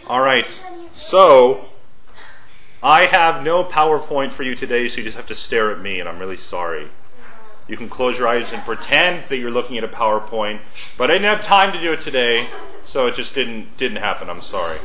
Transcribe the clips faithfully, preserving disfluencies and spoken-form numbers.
All right, so I have no PowerPoint for you today, so you just have to stare at me, and I'm really sorry. You can close your eyes and pretend that you're looking at a PowerPoint, but I didn't have time to do it today, so it just didn't didn't happen. I'm sorry.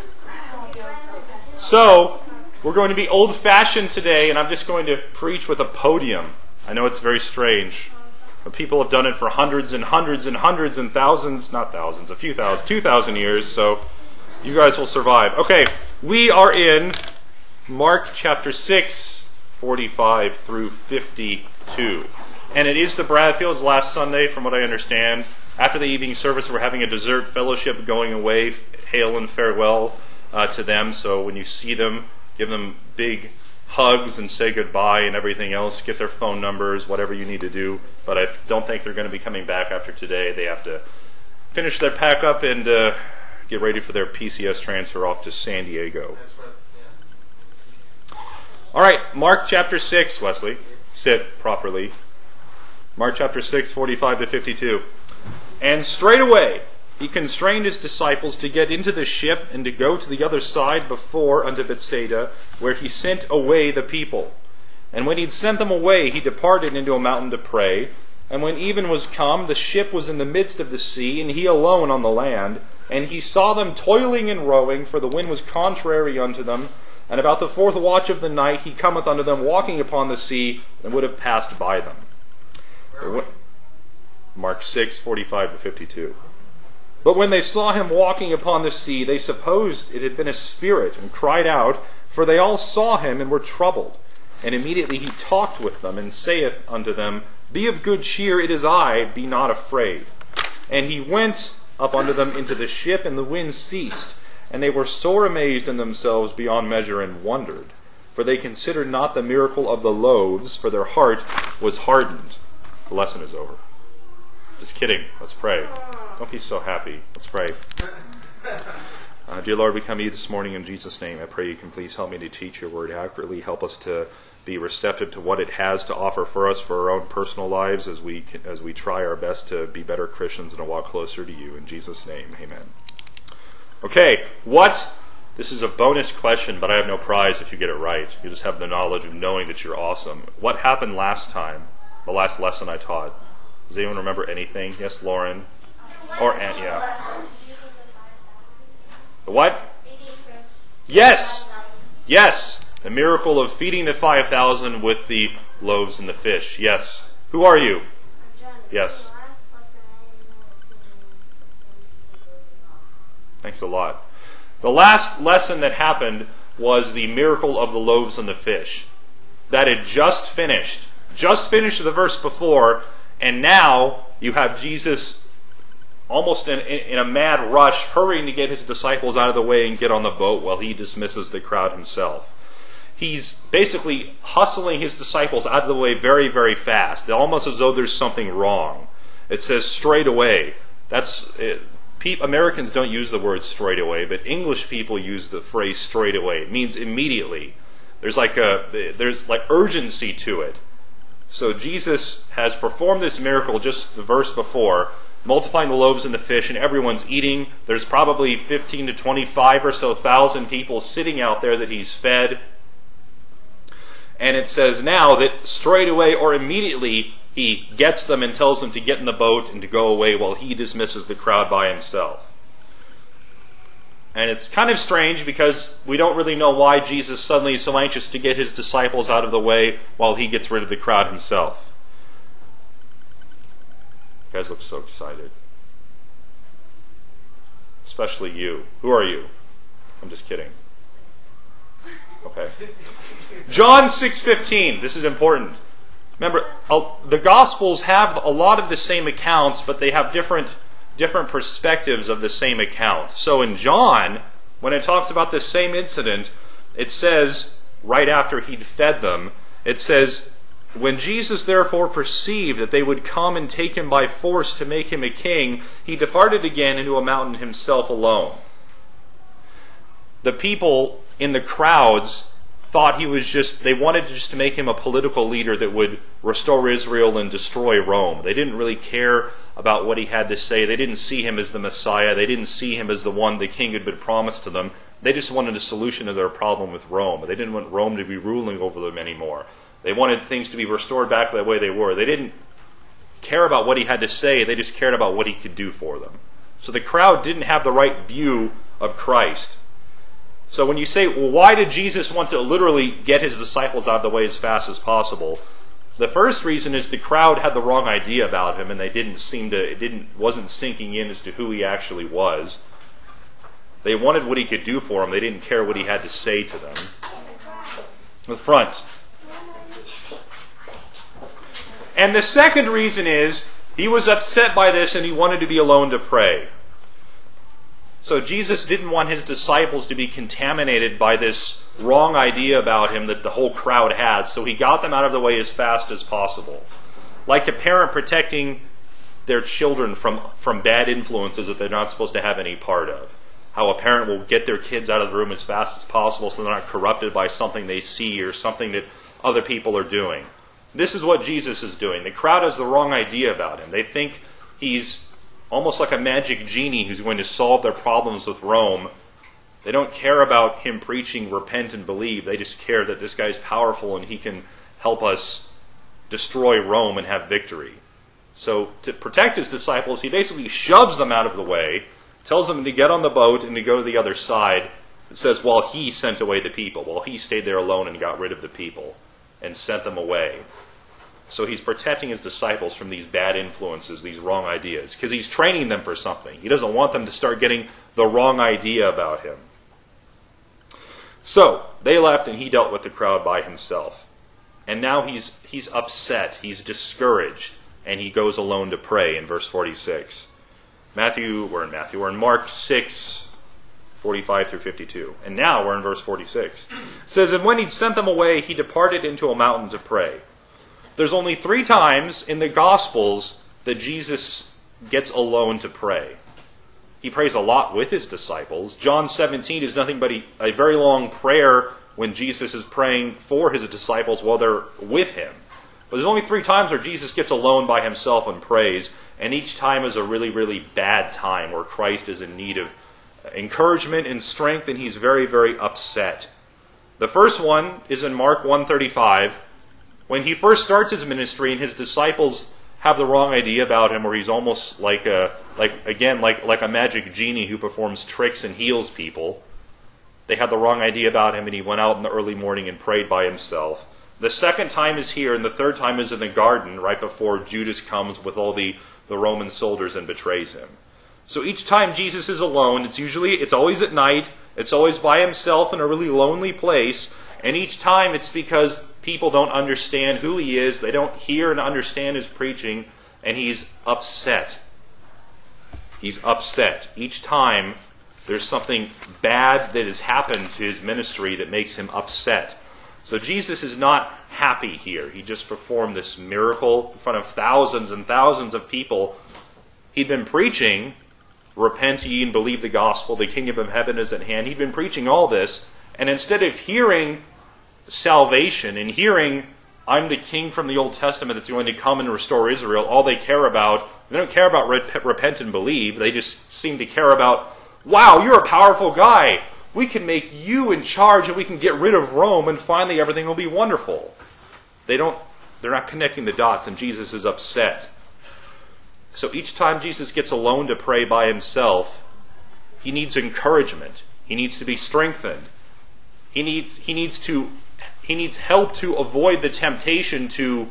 So we're going to be old-fashioned today, and I'm just going to preach with a podium. I know it's very strange, but people have done it for hundreds and hundreds and hundreds and thousands, not thousands, a few thousand, two thousand years, so you guys will survive. Okay, we are in Mark chapter six, forty-five through fifty-two. And it is the Bradfields' last Sunday, from what I understand. After the evening service, we're having a dessert fellowship going away. Hail and farewell uh, to them. So when you see them, give them big hugs and say goodbye and everything else. Get their phone numbers, whatever you need to do. But I don't think they're going to be coming back after today. They have to finish their pack up and uh, get ready for their P C S transfer off to San Diego. That's right, yeah. All right, Mark chapter six, Wesley. Sit properly. Mark chapter six, forty-five to fifty-two. And straightway he constrained his disciples to get into the ship and to go to the other side before unto Bethsaida, where he sent away the people. And when he'd sent them away, he departed into a mountain to pray. And when even was come, the ship was in the midst of the sea, and he alone on the land. And he saw them toiling and rowing, for the wind was contrary unto them. And about the fourth watch of the night he cometh unto them, walking upon the sea, and would have passed by them. Mark six, forty-five to fifty-two. But when they saw him walking upon the sea, they supposed it had been a spirit, and cried out, for they all saw him and were troubled. And immediately he talked with them, and saith unto them, Be of good cheer, it is I, be not afraid. And he went up unto them into the ship, and the wind ceased. And they were sore amazed in themselves beyond measure, and wondered. For they considered not the miracle of the loaves, for their heart was hardened. The lesson is over. Just kidding. Let's pray. Don't be so happy. Let's pray. Uh, dear Lord, we come to you this morning in Jesus' name. I pray you can please help me to teach your word accurately. Help us to be receptive to what it has to offer for us for our own personal lives as we as we try our best to be better Christians and to walk closer to you. In Jesus' name, amen. Okay, what? This is a bonus question, but I have no prize if you get it right. You just have the knowledge of knowing that you're awesome. What happened last time? The last lesson I taught. Does anyone remember anything? Yes, Lauren? Or Aunt, yeah. The what? Yes! Yes! The miracle of feeding the five thousand with the loaves and the fish. Yes. Who are you? Yes. Thanks a lot. The last lesson that happened was the miracle of the loaves and the fish. That had just finished. Just finished the verse before, and now you have Jesus almost in, in, in a mad rush, hurrying to get his disciples out of the way and get on the boat while he dismisses the crowd himself. He's basically hustling his disciples out of the way very, very fast, almost as though there's something wrong. It says straight away. That's it, pe- Americans don't use the word straight away, but English people use the phrase straight away. It means immediately. There's like a there's like urgency to it. So Jesus has performed this miracle just the verse before, multiplying the loaves and the fish, and everyone's eating. There's probably fifteen to twenty-five or so thousand people sitting out there that he's fed. And it says now that straight away or immediately he gets them and tells them to get in the boat and to go away while he dismisses the crowd by himself. And it's kind of strange because we don't really know why Jesus suddenly is so anxious to get his disciples out of the way while he gets rid of the crowd himself. You guys look so excited. Especially you. Who are you? I'm just kidding. Okay. John six fifteen. This is important. Remember, the Gospels have a lot of the same accounts, but they have different different perspectives of the same account. So in John, when it talks about this same incident, it says, right after he'd fed them, it says, When Jesus therefore perceived that they would come and take him by force to make him a king, he departed again into a mountain himself alone. The people in the crowds thought he was just, they wanted just to make him a political leader that would restore Israel and destroy Rome. They didn't really care about what he had to say. They didn't see him as the Messiah. They didn't see him as the one the king had been promised to them. They just wanted a solution to their problem with Rome. They didn't want Rome to be ruling over them anymore. They wanted things to be restored back to the way they were. They didn't care about what he had to say. They just cared about what he could do for them. So the crowd didn't have the right view of Christ. So when you say, well, why did Jesus want to literally get his disciples out of the way as fast as possible? The first reason is the crowd had the wrong idea about him, and they didn't seem to, it didn't, wasn't sinking in as to who he actually was. They wanted what he could do for them. They didn't care what he had to say to them. The front. And the second reason is he was upset by this and he wanted to be alone to pray. So Jesus didn't want his disciples to be contaminated by this wrong idea about him that the whole crowd had, so he got them out of the way as fast as possible. Like a parent protecting their children from, from bad influences that they're not supposed to have any part of. How a parent will get their kids out of the room as fast as possible so they're not corrupted by something they see or something that other people are doing. This is what Jesus is doing. The crowd has the wrong idea about him. They think he's almost like a magic genie who's going to solve their problems with Rome. They don't care about him preaching repent and believe. They just care that this guy's powerful and he can help us destroy Rome and have victory. So to protect his disciples, he basically shoves them out of the way, tells them to get on the boat and to go to the other side. It says, while he sent away the people, while he stayed there alone and got rid of the people and sent them away. So he's protecting his disciples from these bad influences, these wrong ideas, because he's training them for something. He doesn't want them to start getting the wrong idea about him. So they left and he dealt with the crowd by himself. And now he's he's upset, he's discouraged, and he goes alone to pray in verse forty-six. Matthew, we're in Matthew, we're in Mark six, forty-five through fifty-two. And now we're in verse forty-six. It says, and when he'd sent them away, he departed into a mountain to pray. There's only three times in the Gospels that Jesus gets alone to pray. He prays a lot with his disciples. John seventeen is nothing but a very long prayer when Jesus is praying for his disciples while they're with him. But there's only three times where Jesus gets alone by himself and prays, and each time is a really, really bad time where Christ is in need of encouragement and strength, and he's very, very upset. The first one is in Mark one thirty-five. When he first starts his ministry and his disciples have the wrong idea about him, where he's almost like a, like again, like, like a magic genie who performs tricks and heals people. They had the wrong idea about him and he went out in the early morning and prayed by himself. The second time is here and the third time is in the garden right before Judas comes with all the, the Roman soldiers and betrays him. So each time Jesus is alone, it's usually, it's always at night, it's always by himself in a really lonely place, and each time it's because people don't understand who he is, they don't hear and understand his preaching, and he's upset. He's upset. Each time there's something bad that has happened to his ministry that makes him upset. So Jesus is not happy here. He just performed this miracle in front of thousands and thousands of people. He'd been preaching, repent ye and believe the gospel, the kingdom of heaven is at hand. He'd been preaching all this, and instead of hearing salvation and hearing, I'm the king from the Old Testament that's going to come and restore Israel, all they care about, they don't care about rep- repent and believe, they just seem to care about, wow, you're a powerful guy. We can make you in charge and we can get rid of Rome and finally everything will be wonderful. They don't, they're not connecting the dots and Jesus is upset. So each time Jesus gets alone to pray by himself, he needs encouragement. He needs to be strengthened. He needs, he needs to He needs help to avoid the temptation to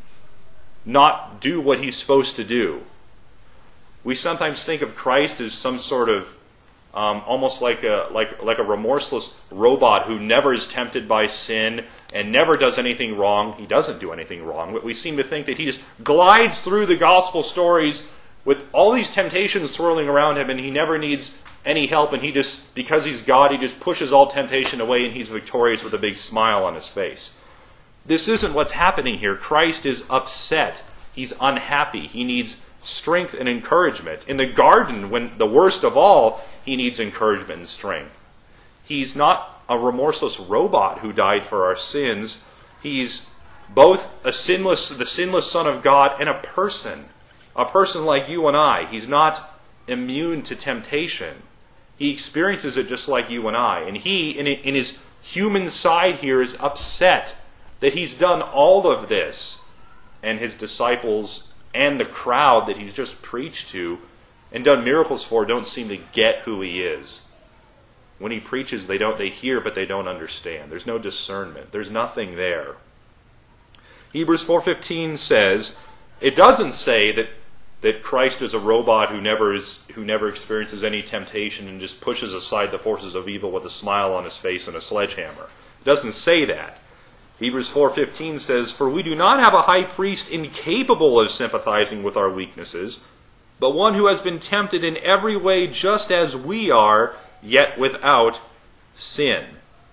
not do what he's supposed to do. We sometimes think of Christ as some sort of um, almost like a like like a remorseless robot who never is tempted by sin and never does anything wrong. He doesn't do anything wrong. But we seem to think that he just glides through the gospel stories with all these temptations swirling around him, and he never needs any help, and he just, because he's God, he just pushes all temptation away and he's victorious with a big smile on his face. This isn't what's happening here. Christ is upset. He's unhappy. He needs strength and encouragement. In the garden, when the worst of all, he needs encouragement and strength. He's not a remorseless robot who died for our sins. He's both a sinless, the sinless Son of God and a person. A person like you and I. He's not immune to temptation. He experiences it just like you and I. And he, in, in his human side here, is upset that he's done all of this. And his disciples and the crowd that he's just preached to and done miracles for don't seem to get who he is. When he preaches, they don't they hear, but they don't understand. There's no discernment. There's nothing there. Hebrews four fifteen says, it doesn't say that, that Christ is a robot who never is who never experiences any temptation and just pushes aside the forces of evil with a smile on his face and a sledgehammer. It doesn't say that. Hebrews four fifteen says, for we do not have a high priest incapable of sympathizing with our weaknesses, but one who has been tempted in every way just as we are, yet without sin.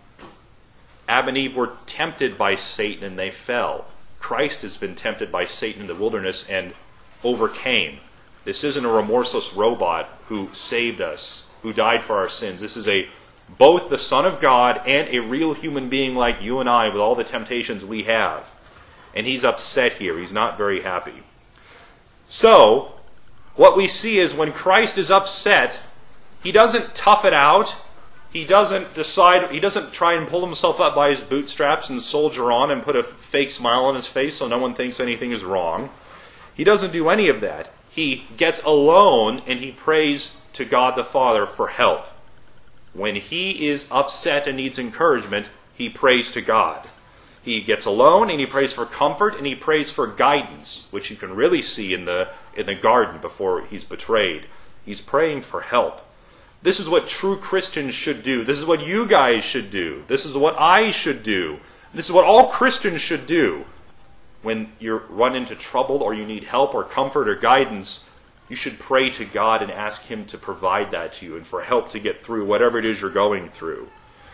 Adam and Eve were tempted by Satan and they fell. Christ has been tempted by Satan in the wilderness and overcame. This isn't a remorseless robot who saved us, who died for our sins. This is a both the Son of God and a real human being like you and I with all the temptations we have. And he's upset here. He's not very happy. So, what we see is when Christ is upset, he doesn't tough it out. He doesn't decide, he doesn't try and pull himself up by his bootstraps and soldier on and put a fake smile on his face so no one thinks anything is wrong. He doesn't do any of that. He gets alone and he prays to God the Father for help. When he is upset and needs encouragement, he prays to God. He gets alone and he prays for comfort and he prays for guidance, which you can really see in the, in the garden before he's betrayed. He's praying for help. This is what true Christians should do. This is what you guys should do. This is what I should do. This is what all Christians should do. When you run into trouble or you need help or comfort or guidance, you should pray to God and ask him to provide that to you and for help to get through whatever it is you're going through.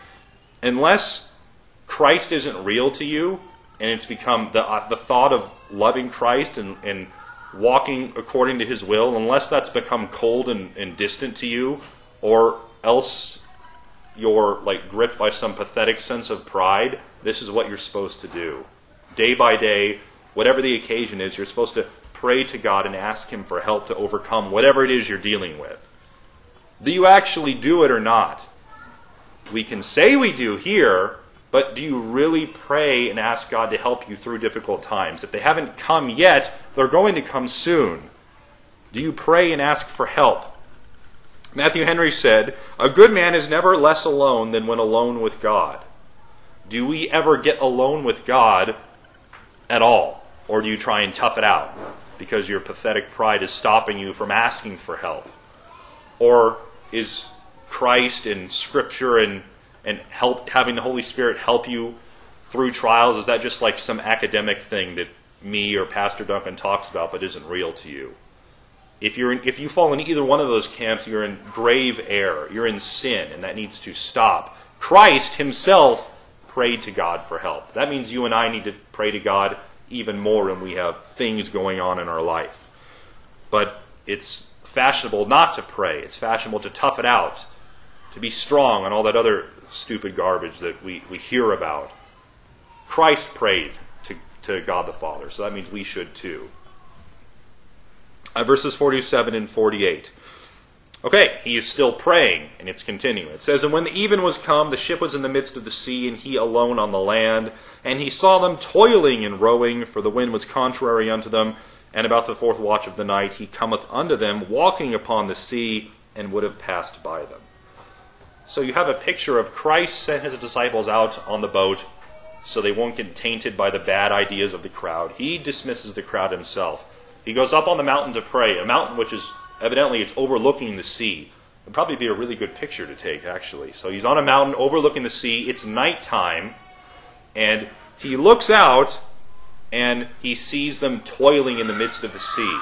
Unless Christ isn't real to you and it's become the, uh, the thought of loving Christ and, and walking according to his will, unless that's become cold and, and distant to you, or else you're like gripped by some pathetic sense of pride, this is what you're supposed to do. Day by day, whatever the occasion is, you're supposed to pray to God and ask him for help to overcome whatever it is you're dealing with. Do you actually do it or not? We can say we do here, but do you really pray and ask God to help you through difficult times? If they haven't come yet, they're going to come soon. Do you pray and ask for help? Matthew Henry said, a good man is never less alone than when alone with God. Do we ever get alone with God at all? Or do you try and tough it out because your pathetic pride is stopping you from asking for help? Or is Christ and Scripture and, and help having the Holy Spirit help you through trials, is that just like some academic thing that me or Pastor Duncan talks about but isn't real to you? If you're in, if you fall in either one of those camps, you're in grave error. You're in sin, and that needs to stop. Christ himself prayed to God for help. That means you and I need to pray to God even more when we have things going on in our life. But it's fashionable not to pray. It's fashionable to tough it out, to be strong, and all that other stupid garbage that we, we hear about. Christ prayed to, to God the Father, so that means we should too. Uh, verses forty-seven and forty-eight. Okay, he is still praying, and it's continuing. It says, and when the even was come, the ship was in the midst of the sea, and he alone on the land. And he saw them toiling and rowing, for the wind was contrary unto them. And about the fourth watch of the night he cometh unto them, walking upon the sea, and would have passed by them. So you have a picture of Christ sent his disciples out on the boat, so they won't get tainted by the bad ideas of the crowd. He dismisses the crowd himself. He goes up on the mountain to pray, a mountain which is, evidently, it's overlooking the sea. It would probably be a really good picture to take, actually. So he's on a mountain overlooking the sea. It's nighttime, and he looks out, and he sees them toiling in the midst of the sea.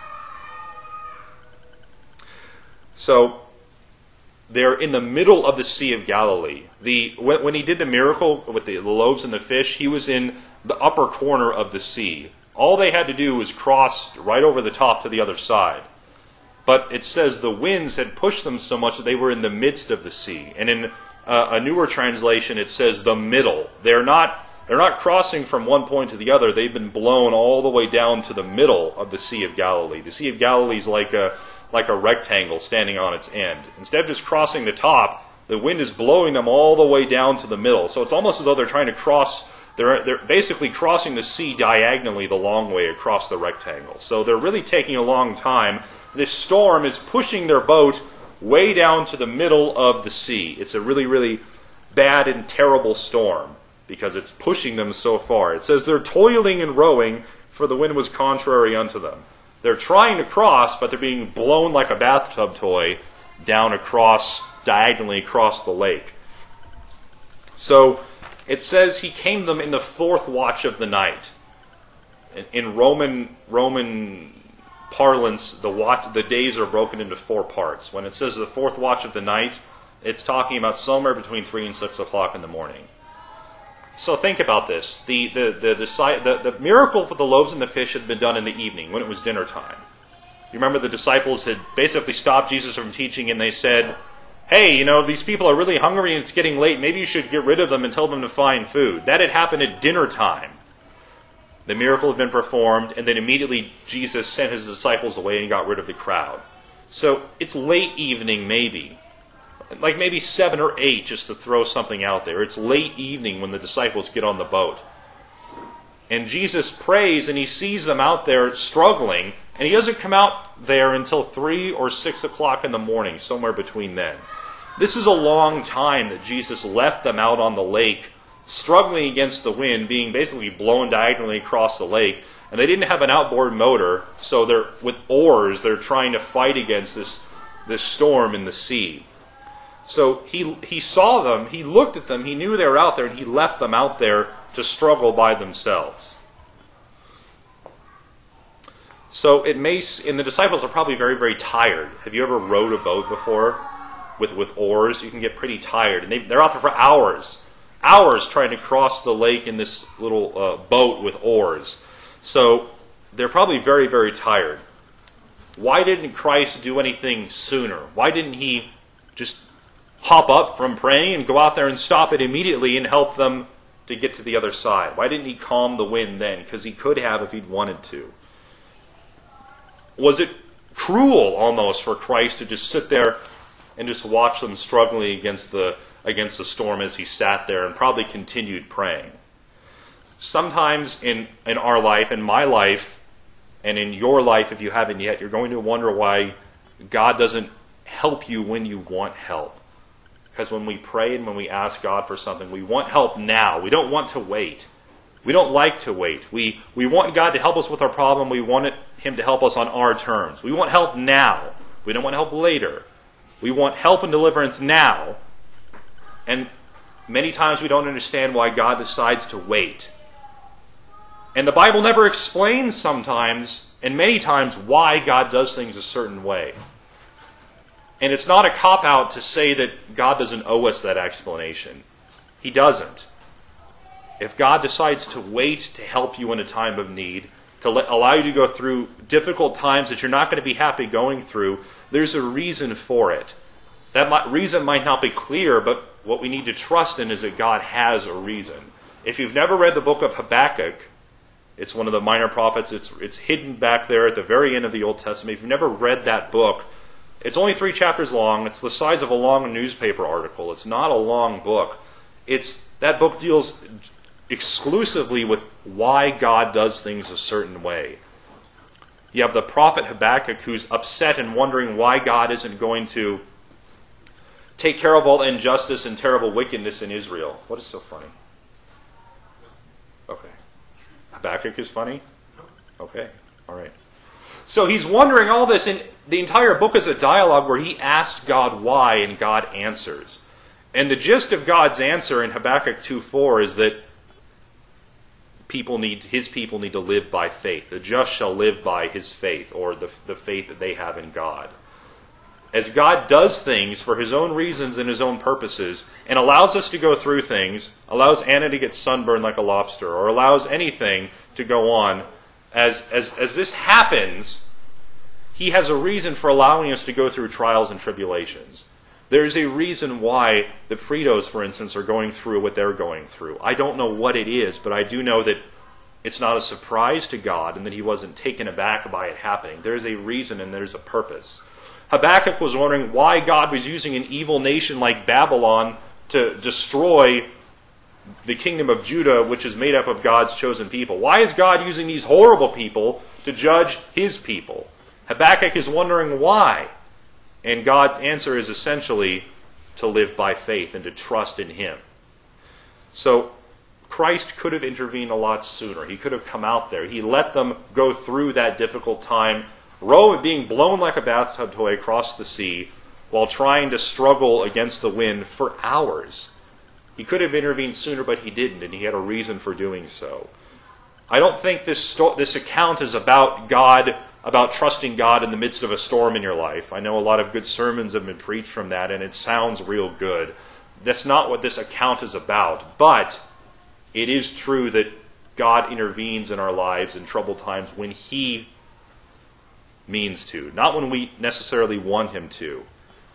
So they're in the middle of the Sea of Galilee. The when, when he did the miracle with the, the loaves and the fish, he was in the upper corner of the sea. All they had to do was cross right over the top to the other side. But it says the winds had pushed them so much that they were in the midst of the sea. And in uh, a newer translation, it says the middle. They're not they're not crossing from one point to the other. They've been blown all the way down to the middle of the Sea of Galilee. The Sea of Galilee is like a like a rectangle standing on its end. Instead of just crossing the top, the wind is blowing them all the way down to the middle. So it's almost as though they're trying to cross. They're they're basically crossing the sea diagonally the long way across the rectangle. So they're really taking a long time. This storm is pushing their boat way down to the middle of the sea. It's a really, really bad and terrible storm because it's pushing them so far. It says they're toiling and rowing, for the wind was contrary unto them. They're trying to cross, but they're being blown like a bathtub toy down across, diagonally across the lake. So it says he came to them in the fourth watch of the night. In, in Roman Roman parlance, the watch, the days are broken into four parts. When it says the fourth watch of the night, it's talking about somewhere between three and six o'clock in the morning. So think about this. The the the, the, the, the miracle for the loaves and the fish had been done in the evening, when it was dinner time. You remember the disciples had basically stopped Jesus from teaching, and they said, hey, you know, these people are really hungry and it's getting late. Maybe you should get rid of them and tell them to find food. That had happened at dinner time. The miracle had been performed, and then immediately Jesus sent his disciples away and got rid of the crowd. So it's late evening maybe. Like maybe seven or eight, just to throw something out there. It's late evening when the disciples get on the boat. And Jesus prays, and he sees them out there struggling, and he doesn't come out there until three or six o'clock in the morning, somewhere between then. This is a long time that Jesus left them out on the lake, struggling against the wind, being basically blown diagonally across the lake. And they didn't have an outboard motor, so they're with oars, they're trying to fight against this, this storm in the sea. So he he saw them, he looked at them, he knew they were out there, and he left them out there to struggle by themselves. So it may, and the disciples are probably very, very tired. Have you ever rowed a boat before with, with oars? You can get pretty tired. And they, they're out there for hours, hours trying to cross the lake in this little uh, boat with oars. So they're probably very, very tired. Why didn't Christ do anything sooner? Why didn't he just hop up from praying and go out there and stop it immediately and help them to get to the other side? Why didn't he calm the wind then? Because he could have if he'd wanted to. Was it cruel almost for Christ to just sit there and just watch them struggling against the against the storm as he sat there and probably continued praying? Sometimes in, in our life, in my life, and in your life if you haven't yet, you're going to wonder why God doesn't help you when you want help. Because when we pray and when we ask God for something, we want help now. We don't want to wait. We don't like to wait. We, we want God to help us with our problem. We want it, Him to help us on our terms. We want help now. We don't want help later. We want help and deliverance now. And many times we don't understand why God decides to wait. And the Bible never explains sometimes, and many times, why God does things a certain way. And it's not a cop-out to say that God doesn't owe us that explanation. He doesn't. If God decides to wait to help you in a time of need, to let, allow you to go through difficult times that you're not going to be happy going through, there's a reason for it. That might, reason might not be clear, but what we need to trust in is that God has a reason. If you've never read the book of Habakkuk, it's one of the minor prophets. It's, it's hidden back there at the very end of the Old Testament. If you've never read that book, it's only three chapters long. It's the size of a long newspaper article. It's not a long book. It's that book deals exclusively with why God does things a certain way. You have the prophet Habakkuk who's upset and wondering why God isn't going to take care of all the injustice and terrible wickedness in Israel. What is so funny? Okay. Habakkuk is funny? Okay. All right. So he's wondering all this, and the entire book is a dialogue where he asks God why, and God answers. And the gist of God's answer in Habakkuk two four is that people need, his people need to live by faith. The just shall live by his faith, or the, the faith that they have in God. As God does things for his own reasons and his own purposes, and allows us to go through things, allows Anna to get sunburned like a lobster, or allows anything to go on, as, as, as this happens, he has a reason for allowing us to go through trials and tribulations. There's a reason why the Pretos, for instance, are going through what they're going through. I don't know what it is, but I do know that it's not a surprise to God and that he wasn't taken aback by it happening. There's a reason and there's a purpose. Habakkuk was wondering why God was using an evil nation like Babylon to destroy the kingdom of Judah, which is made up of God's chosen people. Why is God using these horrible people to judge his people? Habakkuk is wondering why. And God's answer is essentially to live by faith and to trust in him. So Christ could have intervened a lot sooner. He could have come out there. He let them go through that difficult time, row being blown like a bathtub toy across the sea while trying to struggle against the wind for hours. He could have intervened sooner, but he didn't, and he had a reason for doing so. I don't think this sto- this account is about God, about trusting God in the midst of a storm in your life. I know a lot of good sermons have been preached from that, and it sounds real good. That's not what this account is about, but it is true that God intervenes in our lives in troubled times when he means to, not when we necessarily want him to.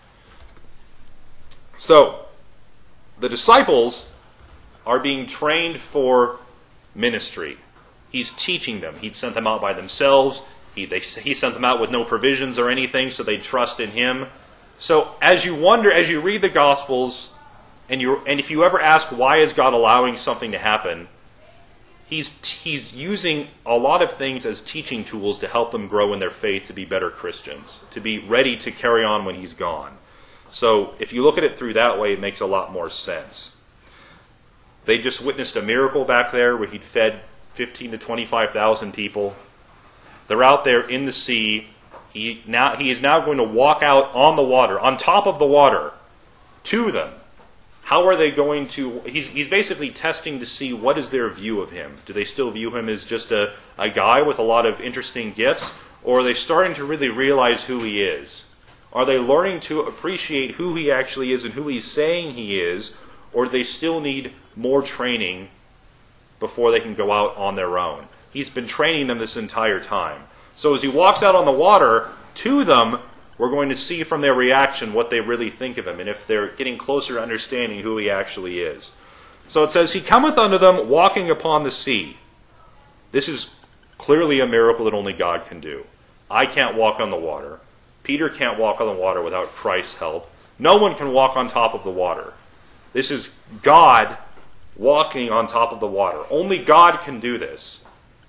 So, the disciples are being trained for ministry. He's teaching them. He'd sent them out by themselves. He, they, he sent them out with no provisions or anything, so they'd trust in him. So as you wonder, as you read the Gospels, and you and if you ever ask why is God allowing something to happen, he's he's using a lot of things as teaching tools to help them grow in their faith, to be better Christians, to be ready to carry on when he's gone. So if you look at it through that way, it makes a lot more sense. They just witnessed a miracle back there where he'd fed fifteen to twenty-five thousand people. They're out there in the sea. He now he is now going to walk out on the water, on top of the water, to them. How are they going to... He's, he's basically testing to see what is their view of him. Do they still view him as just a, a guy with a lot of interesting gifts? Or are they starting to really realize who he is? Are they learning to appreciate who he actually is and who he's saying he is? Or do they still need more training before they can go out on their own? He's been training them this entire time. So as he walks out on the water to them, we're going to see from their reaction what they really think of him and if they're getting closer to understanding who he actually is. So it says, he cometh unto them walking upon the sea. This is clearly a miracle that only God can do. I can't walk on the water. Peter can't walk on the water without Christ's help. No one can walk on top of the water. This is God walking on top of the water. Only God can do this.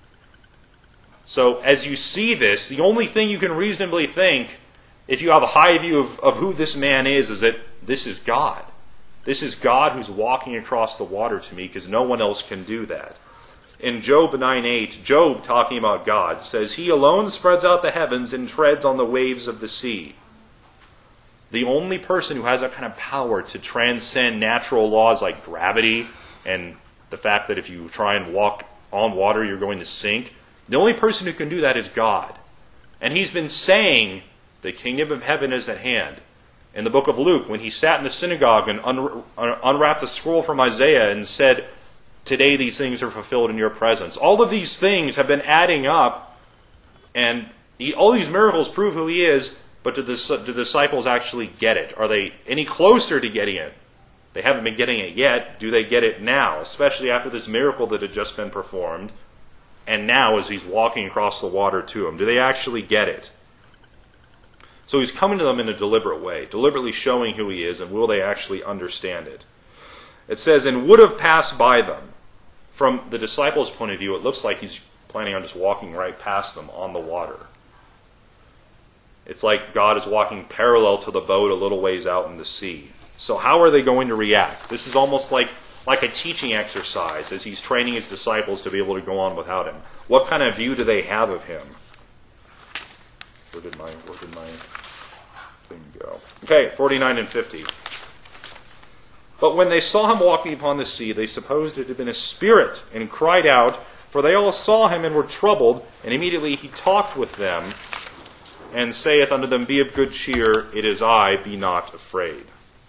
So as you see this, the only thing you can reasonably think, if you have a high view of, of who this man is, is that this is God. This is God who's walking across the water to me, because no one else can do that. In Job nine eight, Job, talking about God, says, he alone spreads out the heavens and treads on the waves of the sea. The only person who has that kind of power to transcend natural laws like gravity and the fact that if you try and walk on water, you're going to sink. The only person who can do that is God. And he's been saying, the kingdom of heaven is at hand. In the book of Luke, when he sat in the synagogue and un- unwrapped the scroll from Isaiah and said, today these things are fulfilled in your presence. All of these things have been adding up, and he, all these miracles prove who he is, but do the, do the disciples actually get it? Are they any closer to getting it? They haven't been getting it yet. Do they get it now? Especially after this miracle that had just been performed, and now as he's walking across the water to them. Do they actually get it? So he's coming to them in a deliberate way, deliberately showing who he is, and will they actually understand it? It says, and would have passed by them. From the disciples' point of view, it looks like he's planning on just walking right past them on the water. It's like God is walking parallel to the boat a little ways out in the sea. So how are they going to react? This is almost like, like a teaching exercise as he's training his disciples to be able to go on without him. What kind of view do they have of him? Where did my, where did my thing go? Okay, forty-nine and fifty. But when they saw him walking upon the sea, they supposed it had been a spirit, and cried out, for they all saw him and were troubled. And immediately he talked with them, and saith unto them, be of good cheer, it is I, be not afraid.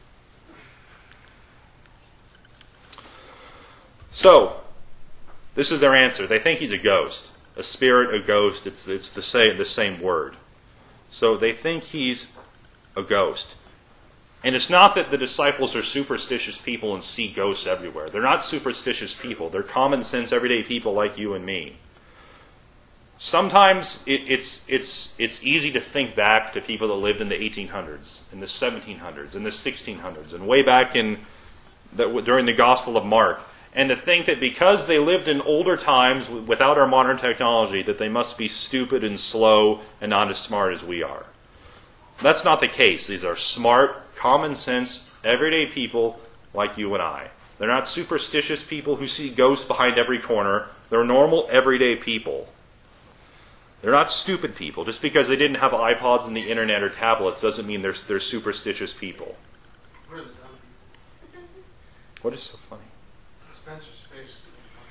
So, this is their answer. They think he's a ghost. A spirit, a ghost, it's, it's the, same, the same word. So they think he's a ghost. And it's not that the disciples are superstitious people and see ghosts everywhere. They're not superstitious people. They're common sense, everyday people like you and me. Sometimes it, it's it's it's easy to think back to people that lived in the eighteen hundreds, in the seventeen hundreds, in the sixteen hundreds, and way back in the, during the Gospel of Mark, and to think that because they lived in older times without our modern technology, that they must be stupid and slow and not as smart as we are. That's not the case. These are smart, common sense, everyday people like you and I. They're not superstitious people who see ghosts behind every corner. They're normal, everyday people. They're not stupid people. Just because they didn't have iPods and the internet or tablets doesn't mean they're, they're superstitious people. We're the dumb What is so funny? Spencer's face.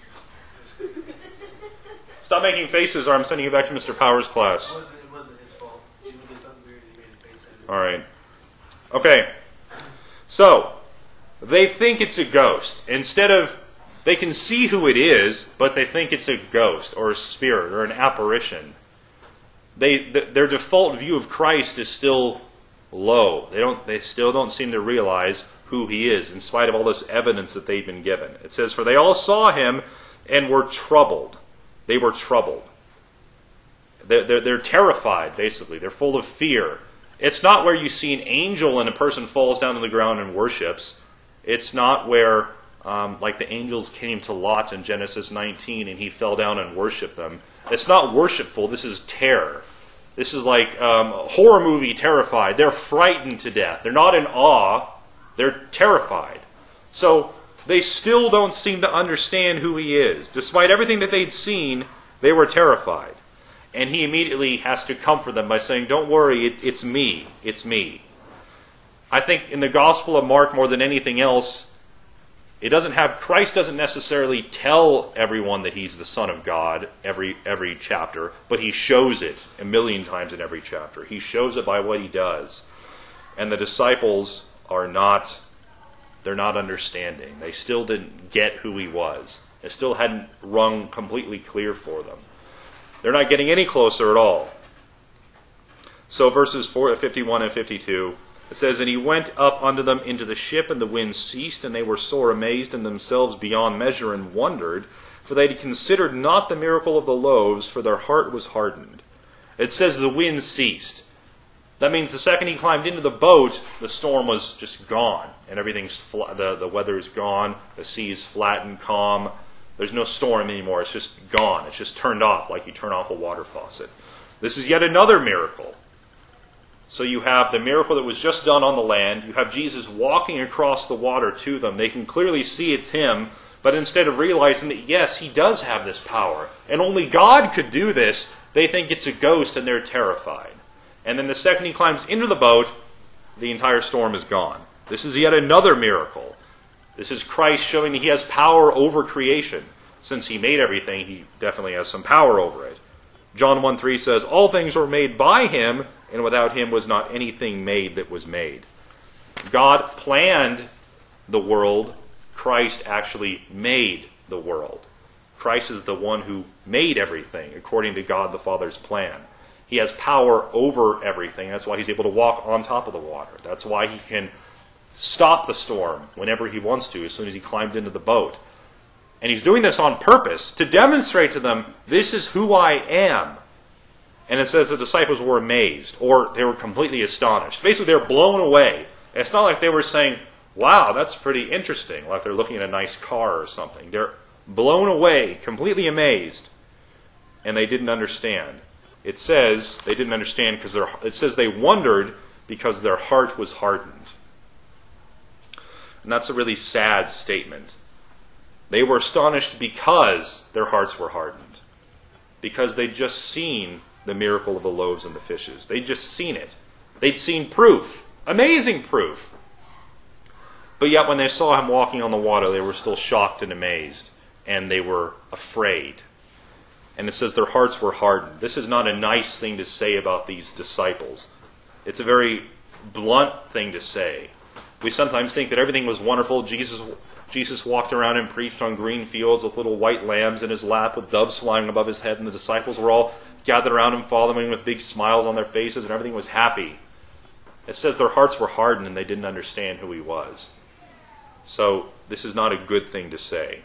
Stop making faces or I'm sending you back to Mister Powers' It class. wasn't, it wasn't his fault. Jimmy did something weird and he made a face at him. All right. Okay. So, they think it's a ghost. Instead of, they can see who it is, but they think it's a ghost or a spirit or an apparition. They, th- their default view of Christ is still low. They don't. They still don't seem to realize who he is, in spite of all this evidence that they've been given. It says, "For they all saw him and were troubled." They were troubled. They're, they're, they're terrified, basically. They're full of fear. It's not where you see an angel and a person falls down to the ground and worships. It's not where, um, like the angels came to Lot in Genesis nineteen and he fell down and worshipped them. It's not worshipful. This is terror. This is like um, a horror movie terrified. They're frightened to death. They're not in awe. They're terrified. So they still don't seem to understand who he is. Despite everything that they'd seen, they were terrified. And he immediately has to comfort them by saying, "Don't worry, it, it's me. It's me." I think in the Gospel of Mark, more than anything else, it doesn't have, Christ doesn't necessarily tell everyone that he's the Son of God every every chapter, but he shows it a million times in every chapter. He shows it by what he does. And the disciples are not, they're not understanding. They still didn't get who he was. It still hadn't rung completely clear for them. They're not getting any closer at all. So verses fifty-one and fifty-two, it says, "And he went up unto them into the ship, and the wind ceased, and they were sore amazed in themselves beyond measure, and wondered, for they had considered not the miracle of the loaves, for their heart was hardened." It says the wind ceased. That means the second he climbed into the boat, the storm was just gone, and everything's fl- the the weather is gone, the sea is flat and calm. There's no storm anymore. It's just gone. It's just turned off, like you turn off a water faucet. This is yet another miracle. So you have the miracle that was just done on the land. You have Jesus walking across the water to them. They can clearly see it's him, but instead of realizing that, yes, he does have this power, and only God could do this, they think it's a ghost and they're terrified. And then the second he climbs into the boat, the entire storm is gone. This is yet another miracle. This is Christ showing that he has power over creation. Since he made everything, he definitely has some power over it. John one three says, "All things were made by him, and without him was not anything made that was made." God planned the world. Christ actually made the world. Christ is the one who made everything according to God the Father's plan. He has power over everything. That's why he's able to walk on top of the water. That's why he can stop the storm whenever he wants to, as soon as he climbed into the boat. And he's doing this on purpose to demonstrate to them, this is who I am. And it says the disciples were amazed, or they were completely astonished. Basically, they're blown away. It's not like they were saying, "Wow, that's pretty interesting," like they're looking at a nice car or something. They're blown away, completely amazed, and they didn't understand. It says they didn't understand because their, it says they wondered because their heart was hardened. And that's a really sad statement. They were astonished because their hearts were hardened. Because they'd just seen the miracle of the loaves and the fishes. They'd just seen it. They'd seen proof. Amazing proof. But yet when they saw him walking on the water, they were still shocked and amazed. And they were afraid. And it says their hearts were hardened. This is not a nice thing to say about these disciples. It's a very blunt thing to say. We sometimes think that everything was wonderful. Jesus Jesus walked around and preached on green fields with little white lambs in his lap with doves flying above his head, and the disciples were all gathered around him following with big smiles on their faces, and everything was happy. It says their hearts were hardened and they didn't understand who he was. So this is not a good thing to say.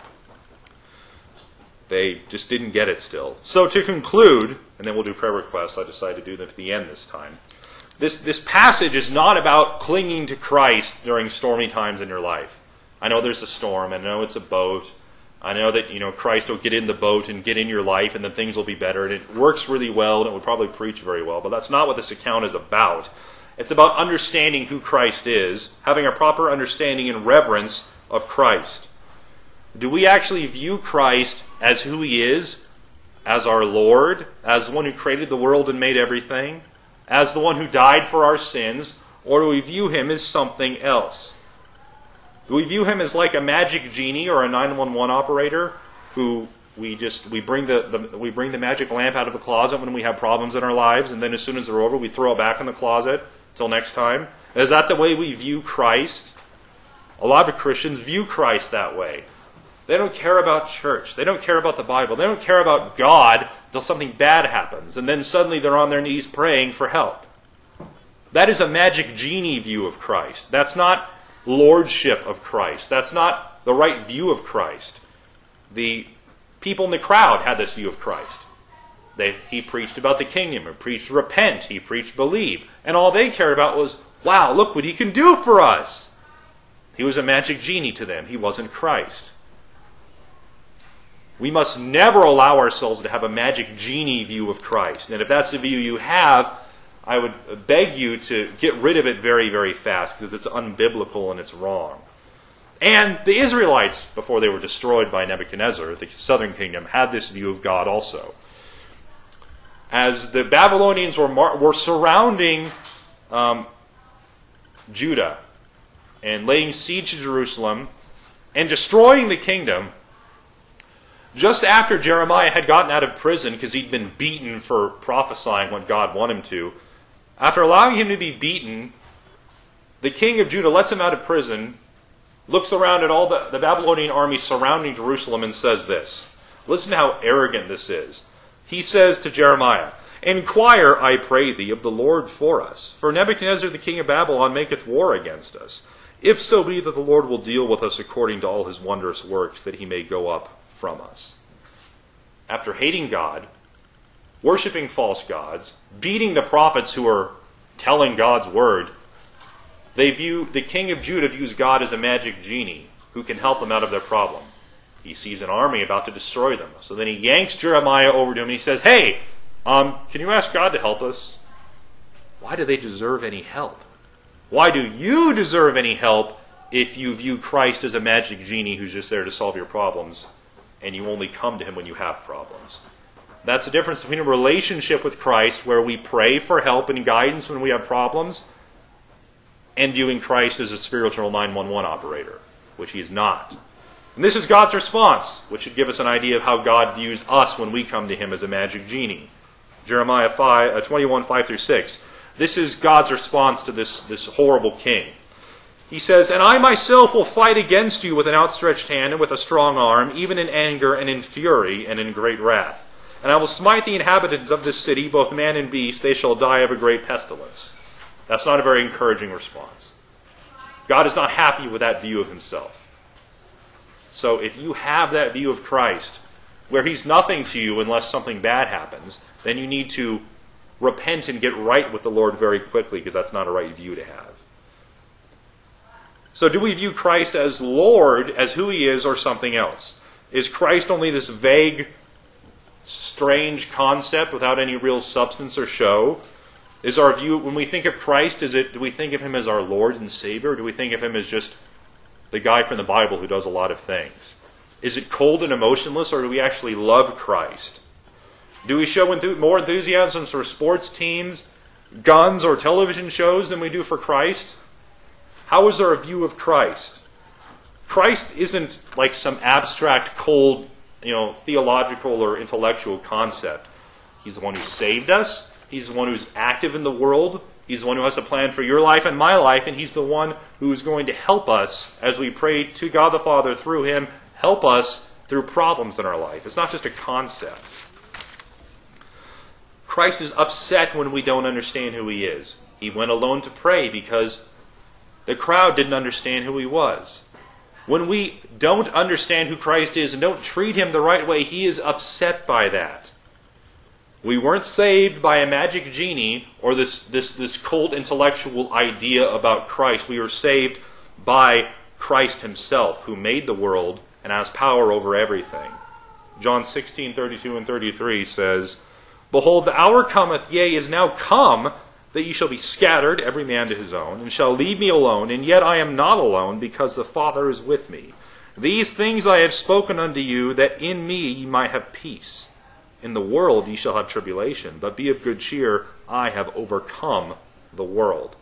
They just didn't get it still. So to conclude, and then we'll do prayer requests. I decided to do them at the end this time. This, this passage is not about clinging to Christ during stormy times in your life. I know there's a storm. I know it's a boat. I know that, you know, Christ will get in the boat and get in your life and then things will be better. And it works really well and it would probably preach very well. But that's not what this account is about. It's about understanding who Christ is, having a proper understanding and reverence of Christ. Do we actually view Christ as who he is, as our Lord, as the one who created the world and made everything, as the one who died for our sins, or do we view him as something else? Do we view him as like a magic genie or a nine one one operator who we just we bring the, the we bring the magic lamp out of the closet when we have problems in our lives, and then as soon as they're over, we throw it back in the closet till next time? Is that the way we view Christ? A lot of Christians view Christ that way. They don't care about church. They don't care about the Bible. They don't care about God until something bad happens. And then suddenly they're on their knees praying for help. That is a magic genie view of Christ. That's not lordship of Christ. That's not the right view of Christ. The people in the crowd had this view of Christ. They, he preached about the kingdom. He preached repent. He preached believe. And all they cared about was, wow, look what he can do for us. He was a magic genie to them. He wasn't Christ. We must never allow ourselves to have a magic genie view of Christ. And if that's the view you have, I would beg you to get rid of it very, very fast because it's unbiblical and it's wrong. And the Israelites, before they were destroyed by Nebuchadnezzar, the southern kingdom, had this view of God also. As the Babylonians were, mar- were surrounding um, Judah and laying siege to Jerusalem and destroying the kingdom, just after Jeremiah had gotten out of prison because he'd been beaten for prophesying what God wanted him to, after allowing him to be beaten, the king of Judah lets him out of prison, looks around at all the, the Babylonian army surrounding Jerusalem and says this. Listen to how arrogant this is. He says to Jeremiah, "Inquire, I pray thee, of the Lord for us, for Nebuchadnezzar the king of Babylon maketh war against us. If so be that the Lord will deal with us according to all his wondrous works, that he may go up from us." After hating God, worshiping false gods, beating the prophets who are telling God's word, they view the king of Judah views God as a magic genie who can help them out of their problem. He sees an army about to destroy them. So then he yanks Jeremiah over to him and he says, "Hey, um, can you ask God to help us?" Why do they deserve any help? Why do you deserve any help if you view Christ as a magic genie who's just there to solve your problems and you only come to him when you have problems? That's the difference between a relationship with Christ where we pray for help and guidance when we have problems and viewing Christ as a spiritual nine one one operator, which he is not. And this is God's response, which should give us an idea of how God views us when we come to him as a magic genie. Jeremiah five, uh, twenty-one, five through six. This is God's response to this, this horrible king. He says, "And I myself will fight against you with an outstretched hand and with a strong arm, even in anger and in fury and in great wrath. And I will smite the inhabitants of this city, both man and beast. They shall die of a great pestilence." That's not a very encouraging response. God is not happy with that view of himself. So if you have that view of Christ, where he's nothing to you unless something bad happens, then you need to repent and get right with the Lord very quickly, because that's not a right view to have. So do we view Christ as Lord, as who he is, or something else? Is Christ only this vague, strange concept without any real substance or show? Is our view, when we think of Christ, is it, do we think of him as our Lord and Savior, or do we think of him as just the guy from the Bible who does a lot of things? Is it cold and emotionless, or do we actually love Christ? Do we show enthu- more enthusiasm for sports teams, guns, or television shows than we do for Christ? How is our view of Christ? Christ isn't like some abstract, cold, you know, theological or intellectual concept. He's the one who saved us. He's the one who's active in the world. He's the one who has a plan for your life and my life, and he's the one who's going to help us as we pray to God the Father through him, help us through problems in our life. It's not just a concept. Christ is upset when we don't understand who he is. He went alone to pray because the crowd didn't understand who he was. When we don't understand who Christ is and don't treat him the right way, he is upset by that. We weren't saved by a magic genie or this, this, this cold intellectual idea about Christ. We were saved by Christ himself, who made the world and has power over everything. John sixteen, thirty-two and thirty-three says, Behold, the hour cometh, yea, is now come, that ye shall be scattered, every man to his own, and shall leave me alone, and yet I am not alone, because the Father is with me. These things I have spoken unto you, that in me ye might have peace. In the world ye shall have tribulation, but be of good cheer, I have overcome the world.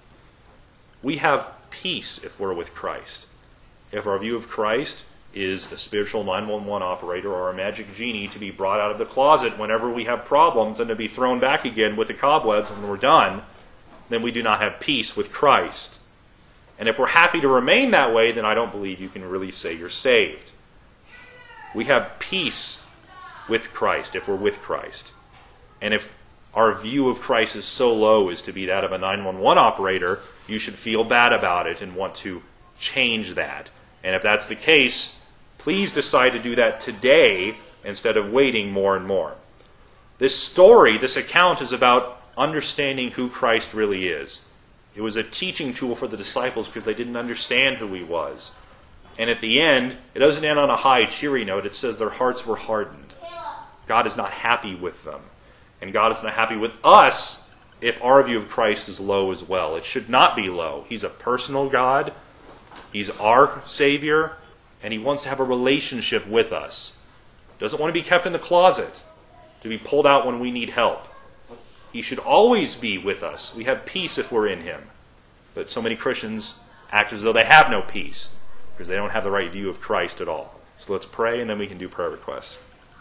We have peace if we're with Christ. If our view of Christ is a spiritual nine one one operator or a magic genie to be brought out of the closet whenever we have problems and to be thrown back again with the cobwebs when we're done, then we do not have peace with Christ. And if we're happy to remain that way, then I don't believe you can really say you're saved. We have peace with Christ if we're with Christ. And if our view of Christ is so low as to be that of a nine one one operator, you should feel bad about it and want to change that. And if that's the case, please decide to do that today instead of waiting more and more. This story, this account, is about understanding who Christ really is. It was a teaching tool for the disciples because they didn't understand who he was. And at the end, it doesn't end on a high, cheery note. It says their hearts were hardened. God is not happy with them. And God is not happy with us if our view of Christ is low as well. It should not be low. He's a personal God. He's our Savior. And he wants to have a relationship with us. He doesn't want to be kept in the closet, to be pulled out when we need help. He should always be with us. We have peace if we're in him. But so many Christians act as though they have no peace because they don't have the right view of Christ at all. So let's pray, and then we can do prayer requests.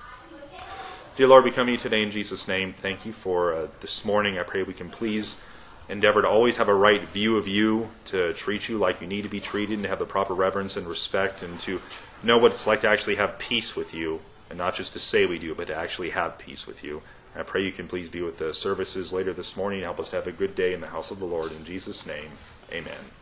Dear Lord, we come to you today in Jesus' name. Thank you for uh, this morning. I pray we can please endeavor to always have a right view of you, to treat you like you need to be treated, and to have the proper reverence and respect, and to know what it's like to actually have peace with you, and not just to say we do, but to actually have peace with you. I pray you can please be with the services later this morning and help us to have a good day in the house of the Lord. In Jesus' name, amen.